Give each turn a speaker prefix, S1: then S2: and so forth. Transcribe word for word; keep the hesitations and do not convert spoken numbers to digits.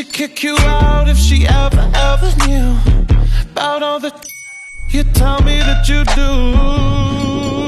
S1: she'd kick you out if she ever, ever knew about all the you tell me that you do.